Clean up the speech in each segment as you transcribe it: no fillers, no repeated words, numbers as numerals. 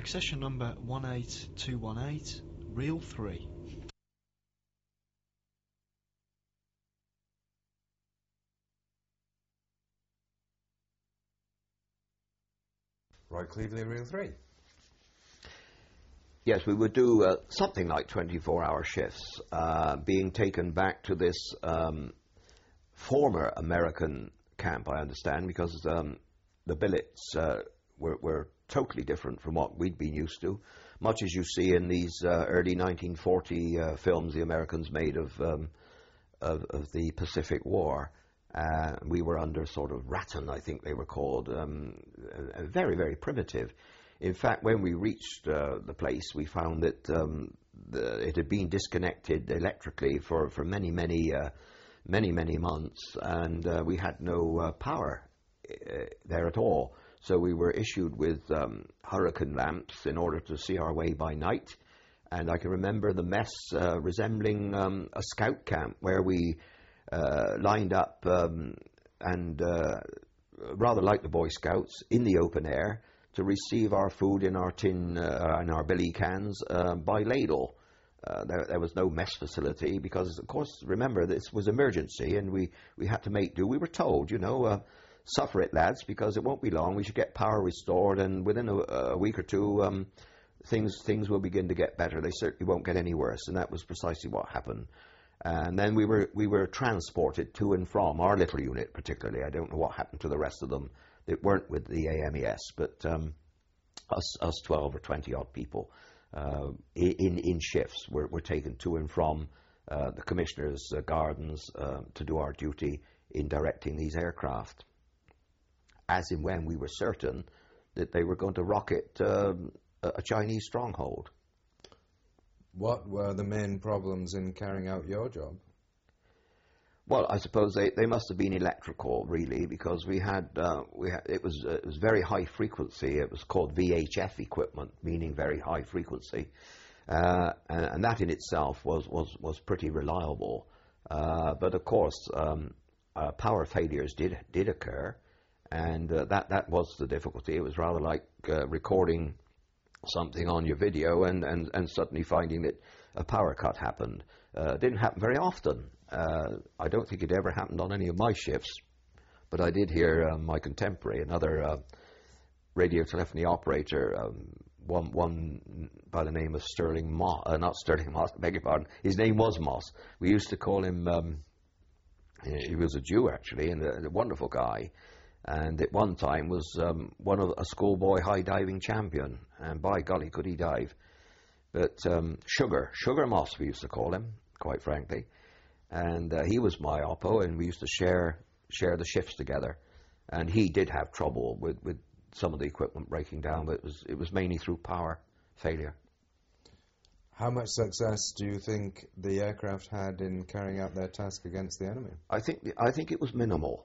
Accession number 18218, reel 3. Roy Cleveley, reel 3. Yes, we would do something like 24-hour shifts, being taken back to this former American camp, I understand, because the billets were totally different from what we'd been used to, much as you see in these early 1940 films the Americans made of the Pacific War. We were under sort of rattan, I think they were called, very, very primitive. In fact, when we reached the place, we found that it had been disconnected electrically for many months, and we had no power there at all. So we were issued with hurricane lamps in order to see our way by night. And I can remember the mess resembling a scout camp where we lined up and rather like the Boy Scouts in the open air to receive our food in our tin and our billy cans by ladle. There was no mess facility because, of course, remember, this was emergency and we had to make do. We were told, you know, suffer it, lads, because it won't be long. We should get power restored, and within a week or two, things will begin to get better. They certainly won't get any worse, and that was precisely what happened. And then we were transported to and from our little unit, particularly. I don't know what happened to the rest of them that weren't with the AMES, but us 12 or 20 odd people in shifts were taken to and from the commissioner's gardens to do our duty in directing these aircraft, as in when we were certain that they were going to rocket a Chinese stronghold. What were the main problems in carrying out your job? Well, I suppose they must have been electrical, really, because we had it was very high frequency. It was called VHF equipment, meaning very high frequency, and that in itself was pretty reliable. But of course, power failures did occur, and that was the difficulty. It was rather like recording something on your video and suddenly finding that a power cut happened. It didn't happen very often. I don't think it ever happened on any of my shifts, but I did hear my contemporary, another radio telephony operator, one by the name of Sterling Moss, not Sterling Moss, I beg your pardon, his name was Moss. We used to call him, he was a Jew actually, and a wonderful guy, and at one time was one of a schoolboy high diving champion, and by golly could he dive. But Sugar Moss we used to call him, quite frankly. And he was my oppo, and we used to share the shifts together. And he did have trouble with some of the equipment breaking down, but it was mainly through power failure. How much success do you think the aircraft had in carrying out their task against the enemy? I think it was minimal.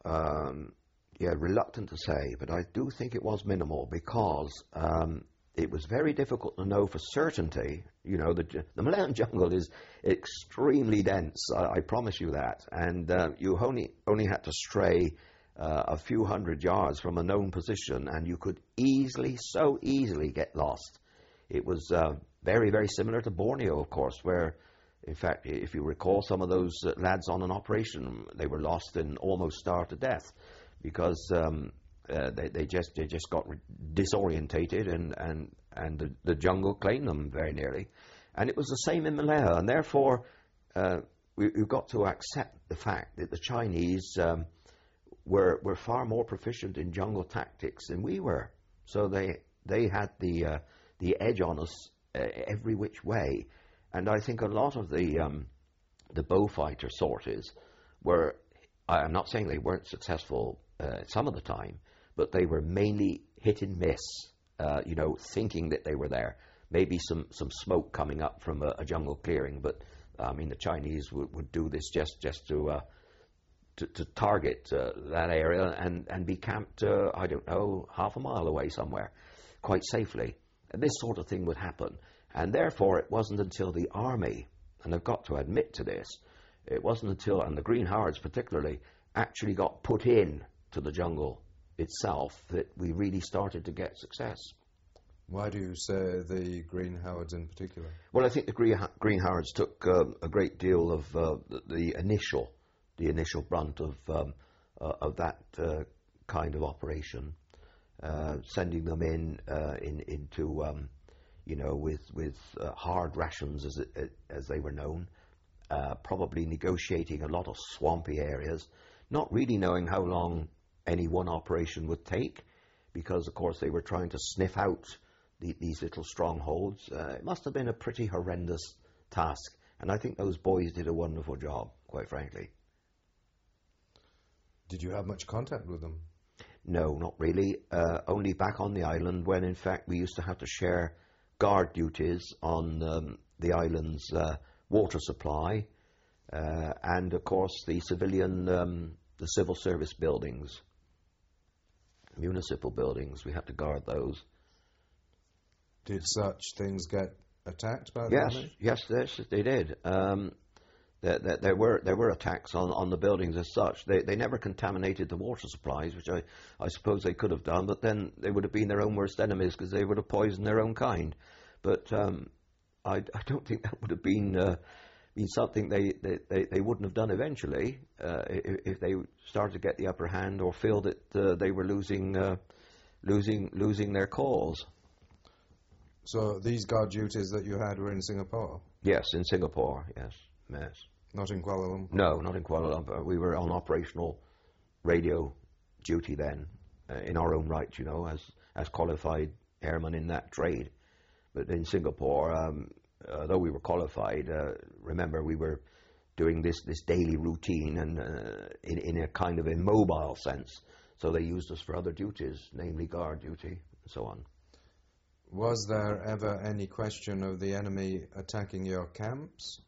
Reluctant to say, but I do think it was minimal because it was very difficult to know for certainty. You know, the Malayan jungle is extremely dense, I promise you that, and you only had to stray a few hundred yards from a known position and you could so easily get lost. It was very, very similar to Borneo, of course, where, in fact, if you recall, some of those lads on an operation, they were lost and almost starved to death because they just got disorientated and the jungle claimed them very nearly. And it was the same in Malaya, and therefore we've got to accept the fact that the Chinese were far more proficient in jungle tactics than we were. So they had the edge on us every which way. And I think a lot of the Beaufighter sorties were, I'm not saying they weren't successful some of the time, but they were mainly hit and miss, thinking that they were there. Maybe some smoke coming up from a jungle clearing, but I mean the Chinese would do this just to target that area and be camped, I don't know, half a mile away somewhere, quite safely. And this sort of thing would happen. And therefore it wasn't until the army, and I've got to admit to this, it wasn't until, and the Green Hordes particularly, actually got put in to the jungle itself that we really started to get success. Why do you say the Green Howards in particular? Well, I think the Green Howards took a great deal of the initial brunt of that kind of operation, sending them into with hard rations as they were known, probably negotiating a lot of swampy areas, not really knowing how long any one operation would take, because of course they were trying to sniff out these little strongholds. It must have been a pretty horrendous task, and I think those boys did a wonderful job, quite frankly. Did you have much contact with them? No, not really. Only back on the island, when in fact we used to have to share guard duties on the island's water supply, and of course the civil service buildings, municipal buildings. We had to guard those. Did such things get attacked by the enemy? Yes, they did. There were attacks on the buildings as such. They never contaminated the water supplies, which I suppose they could have done, but then they would have been their own worst enemies because they would have poisoned their own kind. But I don't think that would have been something they wouldn't have done eventually if they started to get the upper hand or feel that they were losing their cause. So these guard duties that you had were in Singapore? Yes, in Singapore, yes. Not in Kuala Lumpur? No, not in Kuala Lumpur. We were on operational radio duty then, in our own right, as qualified airmen in that trade. But in Singapore, though we were qualified, remember we were doing this daily routine and in a kind of immobile sense. So they used us for other duties, namely guard duty and so on. Was there ever any question of the enemy attacking your camps?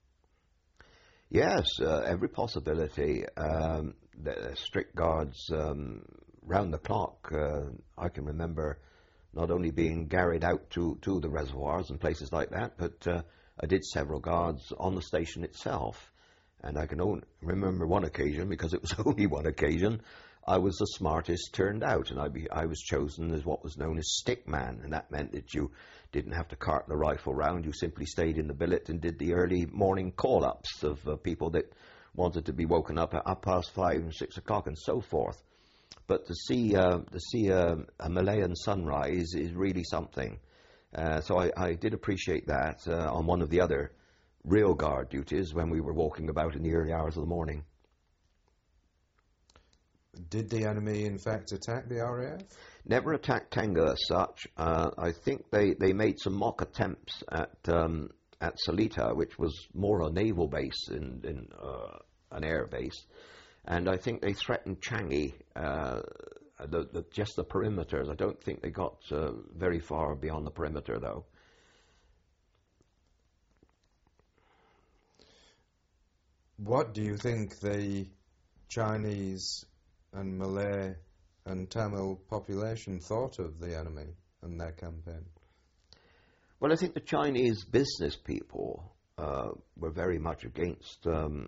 Yes, every possibility. The strict guards round the clock. I can remember not only being garried out to the reservoirs and places like that, but I did several guards on the station itself. And I can only remember one occasion, because it was only one occasion, I was the smartest turned out, and I was chosen as what was known as stick man, and that meant that you didn't have to cart the rifle round. You simply stayed in the billet and did the early morning call-ups of people that wanted to be woken up at 5:30 and 6 o'clock and so forth. But to see a Malayan sunrise is really something. So I did appreciate that on one of the other real guard duties when we were walking about in the early hours of the morning. Did the enemy, in fact, attack the RAF? Never attacked Tenga as such. I think they made some mock attempts at Salita, which was more a naval base in an air base. And I think they threatened Changi, just the perimeters. I don't think they got very far beyond the perimeter, though. What do you think the Chinese and Malay and Tamil population thought of the enemy and their campaign? Well, I think the Chinese business people were very much against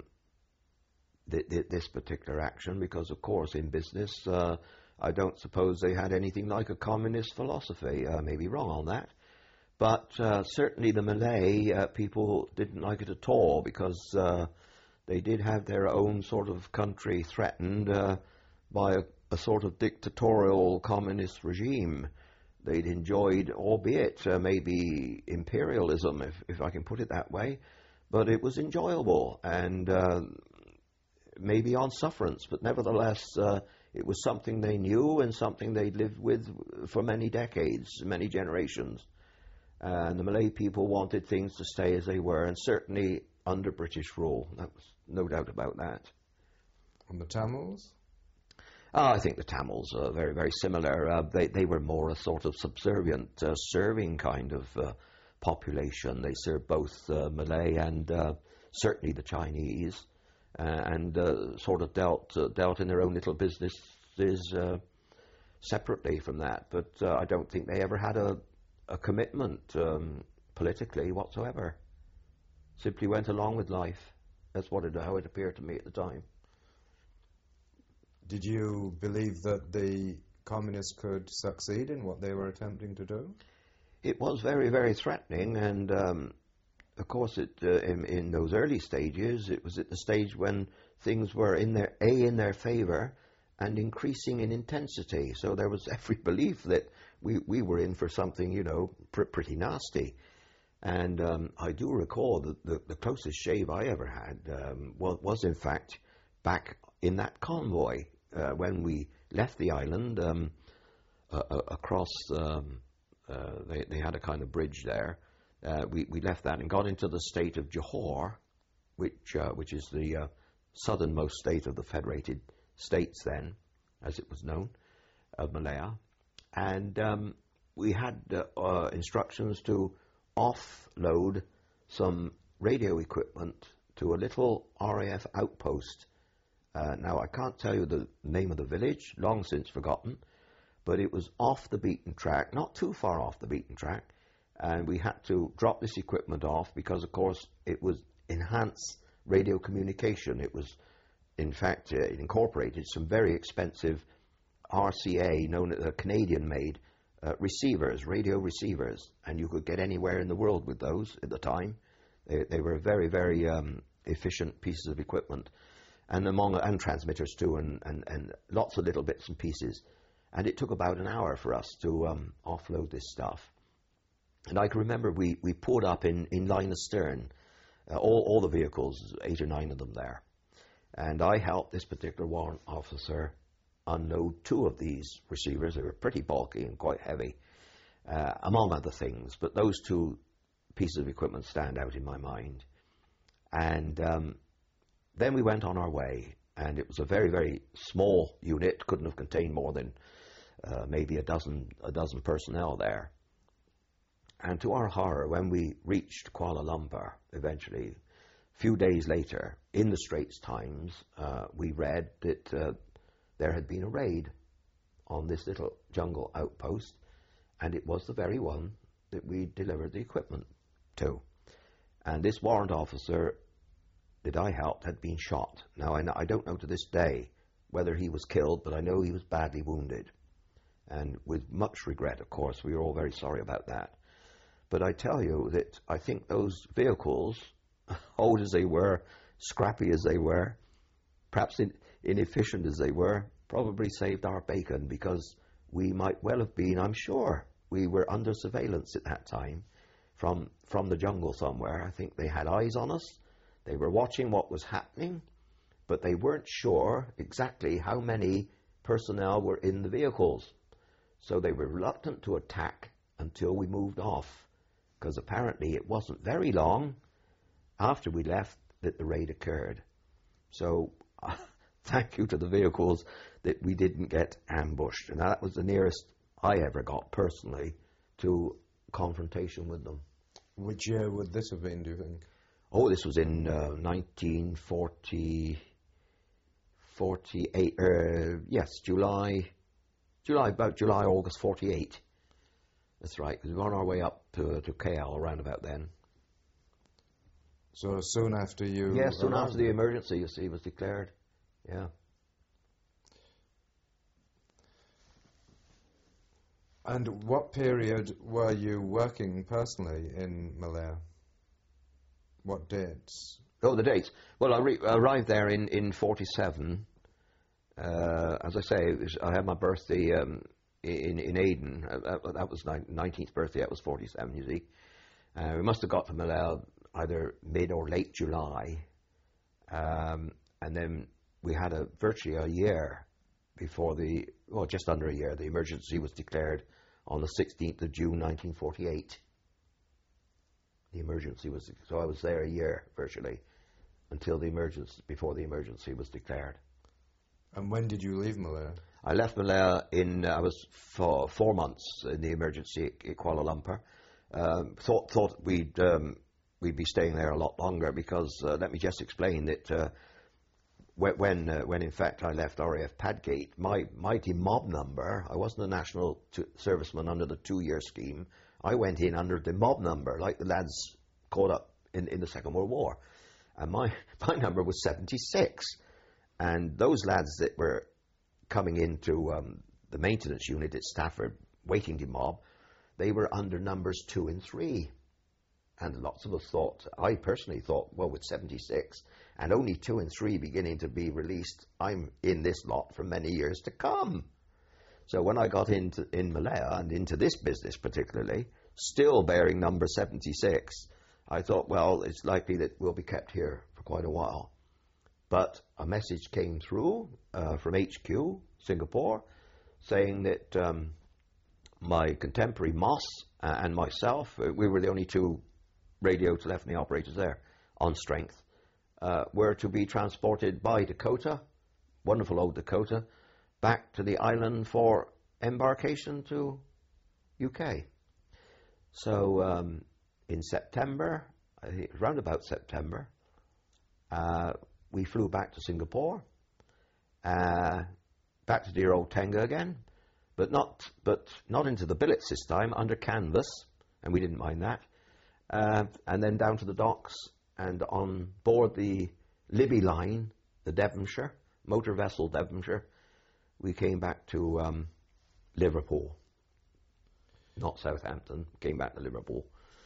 this particular action because, of course, in business, I don't suppose they had anything like a communist philosophy. I may be wrong on that. But certainly the Malay people didn't like it at all because they did have their own sort of country threatened by a sort of dictatorial communist regime. They'd enjoyed, albeit maybe imperialism, if I can put it that way, but it was enjoyable and maybe on sufferance, but nevertheless it was something they knew and something they'd lived with for many decades, many generations. And the Malay people wanted things to stay as they were, and certainly under British rule. That was no doubt about that. And the Tamils? I think the Tamils are very, very similar. They were more a sort of subservient, serving kind of population. They served both Malay and certainly the Chinese, and sort of dealt in their own little businesses separately from that. But I don't think they ever had a commitment politically whatsoever. Simply went along with life. That's how it appeared to me at the time. Did you believe that the communists could succeed in what they were attempting to do? It was very, very threatening, and of course, in those early stages, it was at the stage when things were in their favour and increasing in intensity. So there was every belief that we were in for something, you know, pretty nasty. And I do recall that the closest shave I ever had was in fact back in that convoy when we left the island across. They had a kind of bridge there. We left that and got into the state of Johor, which is the southernmost state of the Federated States then, as it was known, of Malaya. And we had instructions to offload some radio equipment to a little RAF outpost. Now, I can't tell you the name of the village, long since forgotten, but it was off the beaten track, not too far off the beaten track, and we had to drop this equipment off because, of course, it was enhanced radio communication. It was, in fact, it incorporated some very expensive RCA, known as Canadian-made receivers, radio receivers, and you could get anywhere in the world with those at the time. They were very, very efficient pieces of equipment, and transmitters too, and lots of little bits and pieces. And it took about an hour for us to offload this stuff. And I can remember we pulled up in line astern, all the vehicles, 8 or 9 of them there. And I helped this particular warrant officer unload 2 of these receivers. They were pretty bulky and quite heavy, among other things. But those 2 pieces of equipment stand out in my mind. And then we went on our way. And it was a very, very small unit, couldn't have contained more than maybe a dozen personnel there. And to our horror, when we reached Kuala Lumpur, eventually, a few days later, in the Straits Times, we read that there had been a raid on this little jungle outpost, and it was the very one that we delivered the equipment to. And this warrant officer that I helped had been shot. Now, I don't know to this day whether he was killed, but I know he was badly wounded. And with much regret, of course, we were all very sorry about that. But I tell you that I think those vehicles, old as they were, scrappy as they were, perhaps inefficient as they were, probably saved our bacon, because we might well have been, I'm sure, we were under surveillance at that time from the jungle somewhere. I think they had eyes on us. They were watching what was happening, but they weren't sure exactly how many personnel were in the vehicles. So they were reluctant to attack until we moved off, because apparently it wasn't very long after we left that the raid occurred. So thank you to the vehicles that we didn't get ambushed. And that was the nearest I ever got personally to confrontation with them. Which year would this have been, do you think? Oh, this was in 1948. Yes, August 48. That's right, because we were on our way up to KL around about then. So soon after you... Yes, soon after the emergency, you see, was declared. Yeah. And what period were you working personally in Malaya? What dates? Oh, the dates. Well, I arrived there in 47. As I say, I had my birthday in Aden. That was 19th birthday. That was 47, you see. We must have got to Malaya either mid or late July. And then we had virtually a year before just under a year, the emergency was declared on the 16th of June, 1948. The emergency was, so I was there a year virtually until before the emergency was declared. And when did you leave Malaya? I left Malaya I was for 4 months in the emergency at Kuala Lumpur. Thought we'd be staying there a lot longer because let me just explain that when in fact I left RAF Padgate, my demob number, I wasn't a national serviceman under the 2-year scheme. I went in under the mob number, like the lads caught up in the Second World War. And my number was 76. And those lads that were coming into the maintenance unit at Stafford, waiting demob, they were under numbers 2 and 3. And lots of us thought, I personally thought, well, with 76 and only 2 and 3 beginning to be released, I'm in this lot for many years to come. So when I got in Malaya and into this business particularly, still bearing number 76, I thought, well, it's likely that we'll be kept here for quite a while. But a message came through from HQ, Singapore, saying that my contemporary Moss and myself, we were the only two radio telephony operators there on strength, were to be transported by Dakota, wonderful old Dakota, back to the island for embarkation to UK. So in September, I think it was around about September, we flew back to Singapore, back to dear old Tenga again, but not into the billets this time, under canvas, and we didn't mind that. And then down to the docks and on board the Libby line, the Devonshire, motor vessel Devonshire, we came back to Liverpool, not Southampton, came back to Liverpool.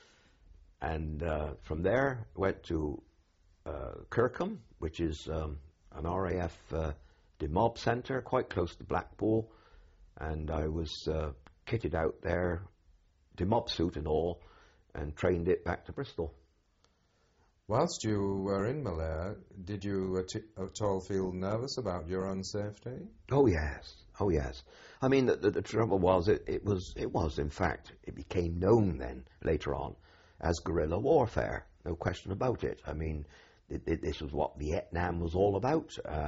And from there went to Kirkham, which is an RAF demob centre, quite close to Blackpool, and I was kitted out there, demob suit and all, and trained it back to Bristol. Whilst you were in Malaya, did you at all feel nervous about your own safety? Oh yes, oh yes. I mean, the trouble was, it was in fact, it became known then later on as guerrilla warfare. No question about it. I mean, this was what Vietnam was all about,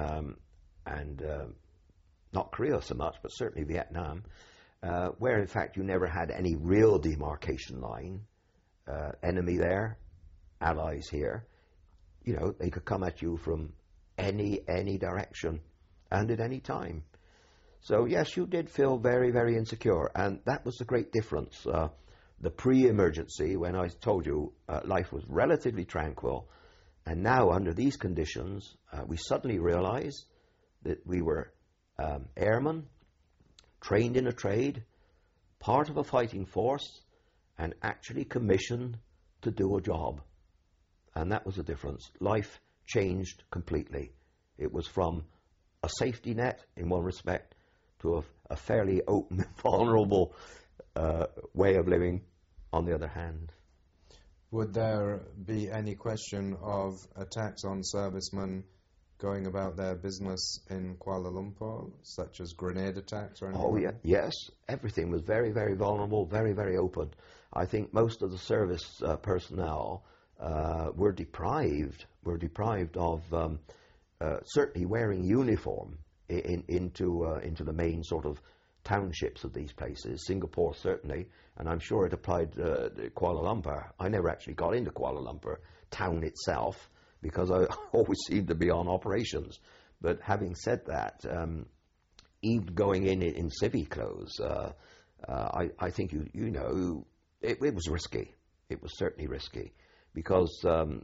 and not Korea so much, but certainly Vietnam, where in fact you never had any real demarcation line. Enemy there, allies here. You know, they could come at you from any direction and at any time. So yes, you did feel very, very insecure, and that was the great difference. The pre-emergency, when I told you life was relatively tranquil, and now under these conditions, we suddenly realized that we were airmen, trained in a trade, part of a fighting force, and actually commissioned to do a job. And that was the difference. Life changed completely. It was from a safety net in one respect to a fairly open, vulnerable way of living on the other hand. Would there be any question of attacks on servicemen going about their business in Kuala Lumpur, such as grenade attacks or anything? Oh, yeah, yes. Everything was very, very vulnerable, very, very open. I think most of the service personnel were deprived of certainly wearing uniform into the main sort of townships of these places. Singapore certainly, and I'm sure it applied to Kuala Lumpur. I never actually got into Kuala Lumpur town itself, because I always seemed to be on operations. But having said that, even going in civvy clothes, I think you know it was risky. It was certainly risky, because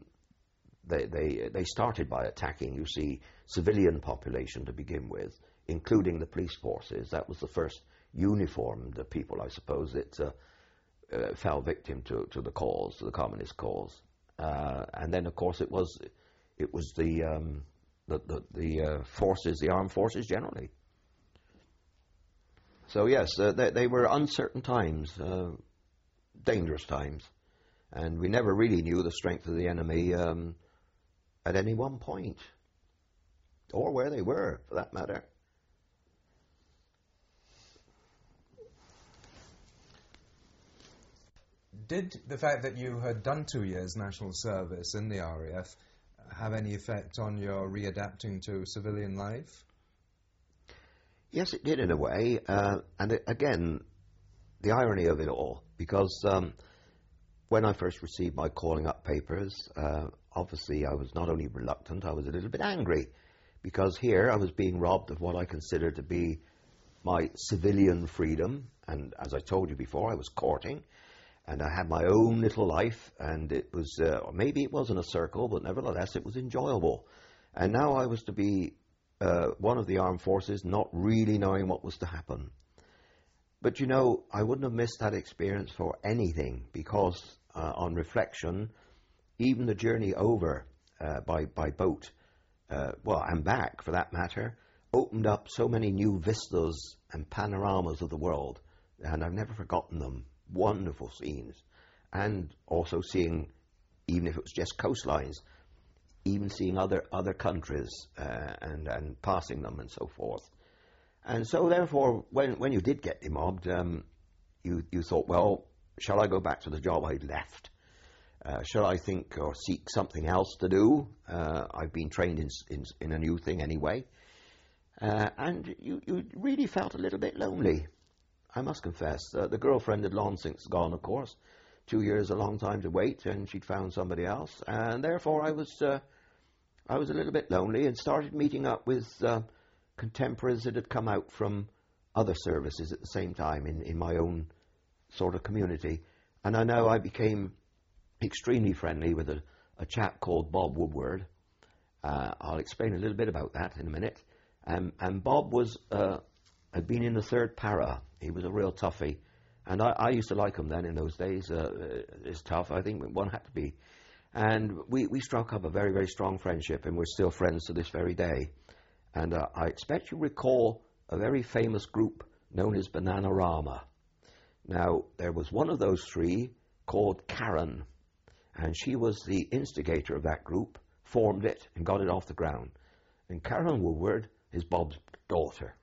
they started by attacking, you see, civilian population to begin with, including the police forces. That was the first uniformed people, I suppose, that fell victim to the cause, to the communist cause. And then, of course, it was the forces, the armed forces generally. So yes, they were uncertain times, dangerous times, and we never really knew the strength of the enemy at any one point, or where they were, for that matter. Did the fact that you had done 2 years national service in the RAF have any effect on your readapting to civilian life? Yes, it did in a way, and again, the irony of it all, because when I first received my calling up papers, obviously I was not only reluctant, I was a little bit angry, because here I was being robbed of what I considered to be my civilian freedom, and as I told you before, I was courting, and I had my own little life, and it was, maybe it wasn't a circle, but nevertheless it was enjoyable. And now I was to be one of the armed forces, not really knowing what was to happen. But you know, I wouldn't have missed that experience for anything, because on reflection, even the journey over by boat, well, and back for that matter, opened up so many new vistas and panoramas of the world, and I've never forgotten them. Wonderful scenes. And also seeing, even if it was just coastlines, even seeing other countries and passing them and so forth. And so therefore, when you did get demobbed, you thought, well, shall I go back to the job I'd left? Shall I think or seek something else to do? I've been trained in a new thing anyway. And you really felt a little bit lonely, I must confess. The girlfriend had long since gone, of course. 2 years, a long time to wait, and she'd found somebody else. And therefore I was a little bit lonely, and started meeting up with contemporaries that had come out from other services at the same time in my own sort of community. And I know I became extremely friendly with a chap called Bob Woodward. I'll explain a little bit about that in a minute. And Bob had been in the third para. He was a real toughie. And I used to like him then in those days. It's tough. I think one had to be. And we struck up a very, very strong friendship, and we're still friends to this very day. And I expect you recall a very famous group known as Bananarama. Now, there was one of those three called Karen, and she was the instigator of that group, formed it, and got it off the ground. And Karen Woodward is Bob's daughter.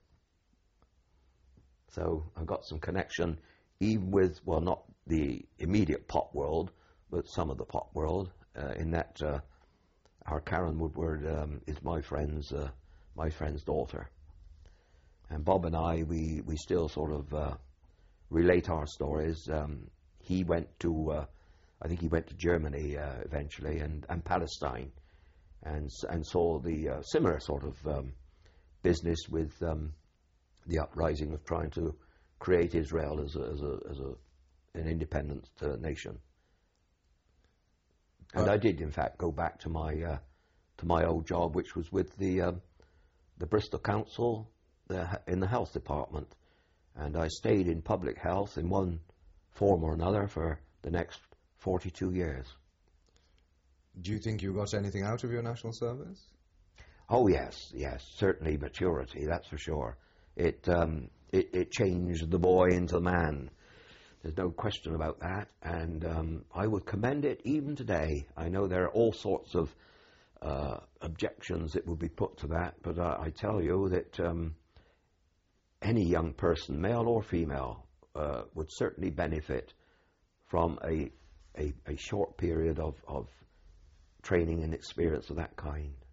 So I've got some connection, even with, well, not the immediate pop world, but some of the pop world, in that our Karen Woodward is my friend's daughter. And Bob and I, we still sort of relate our stories. He went to, I think he went to Germany eventually, and Palestine, and saw the similar sort of business with the uprising of trying to create Israel as an independent nation. And I did, in fact, go back to my old job, which was with the Bristol Council in the health department, and I stayed in public health in one form or another for the next 42 years. Do you think you got anything out of your national service? Oh yes, certainly maturity, that's for sure. It changed the boy into the man. There's no question about that, and I would commend it even today. I know there are all sorts of objections that would be put to that, but I tell you that any young person, male or female, would certainly benefit from a short period of training and experience of that kind.